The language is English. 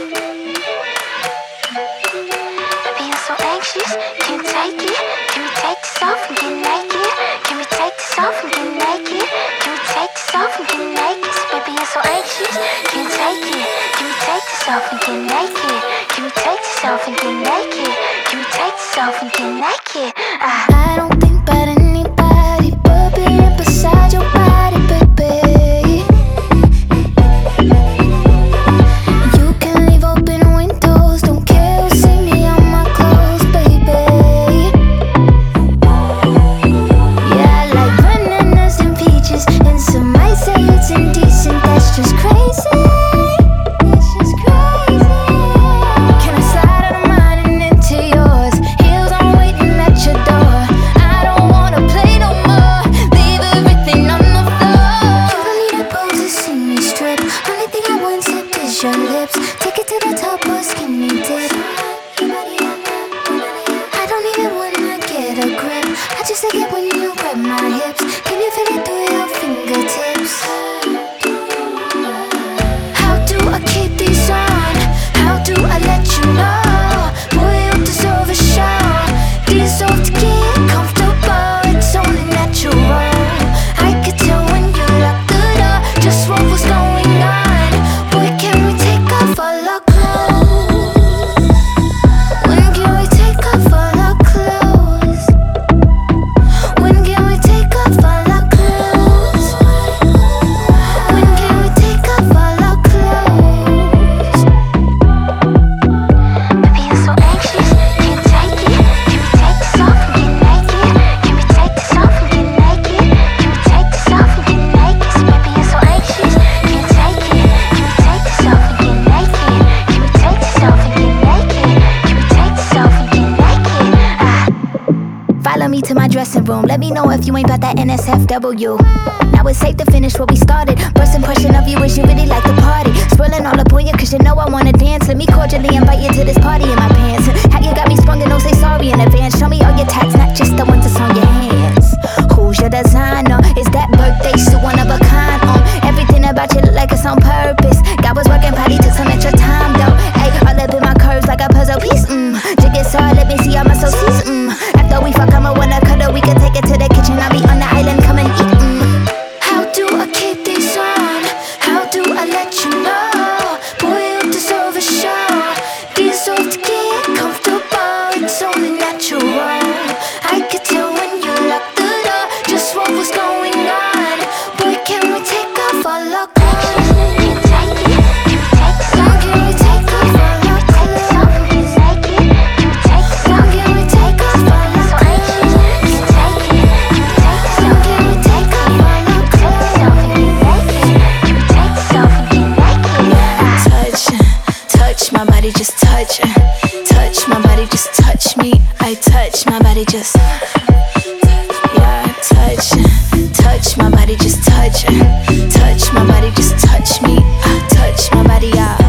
Being so anxious, can't take it. Can we take this off and get naked? Can we take this off and get naked? Can we take this off and get naked? So being so anxious, can't take it. Can we take this off and get naked? Can we take this off and get naked? Can we take this off and get naked? I don't think about anybody but being beside your body, baby. You can leave open windows, don't care who see me on my clothes, baby. Yeah, I like bananas and peaches, and some might say it's indecent. That's just crazy. That's just crazy. Can I slide out of mine and into yours? Heels on waiting at your door. I don't wanna play no more. Leave everything on the floor. You don't need a pose to see me strip. Only thing I want to is your lips. Take it to the top or skinny dip. I don't need it when I get a grip. I just like it when you grab my hips. Can you feel it through your fingertips? How do I keep these on? How do I let you know? Boy, you deserve a show. Deserve to get comfortable. It's only natural. I could tell when you locked the door just what was going on. Boy, can we take off all our clothes? When can we take off all our clothes? When can we take off all our clothes? When can we take off all our clothes? Being so anxious, can't take it. Can we take this off and get naked? Can we take this off and get naked? Can we take this off and get naked? So being so anxious, can't take it. Can we take this off and get naked? Can we take this off and get naked? Can we take this off and get naked? Follow me to my dressing room. Let me know if you ain't about that NSFW. Now it's safe to finish what we started. First impression of you is you really like the party. Swirling all up on you cause you know I wanna dance. Let me cordially invite you to this party in my pants. How you got me sprung and don't say sorry in advance. Show me all your tats, not just the ones that's on your hands. Who's your designer? Is that birthday suit one of a kind? Everything about you look like it's on purpose. God was working, probably took some extra time though. Ay, all up in my curves like a puzzle piece. Jig it hard, let me see all my associates. After we fuck, I'ma wanna cuddle. We can take it to the kitchen. I'll be on the island, come and eat. How do I keep these on? How do I let you know? Boy, you deserve a show. Deserve to get comfortable. It's only natural. I could tell when you locked the door just what was going on. Boy, can we take off all our clothes? When can we take off all our clothes? When can we take off all our clothes? When can we take off all our Touch my body, just touch. Touch my body, just touch me. I touch my body, just yeah, touch my body, just touch. Touch my body, just touch me. I touch my body, yeah.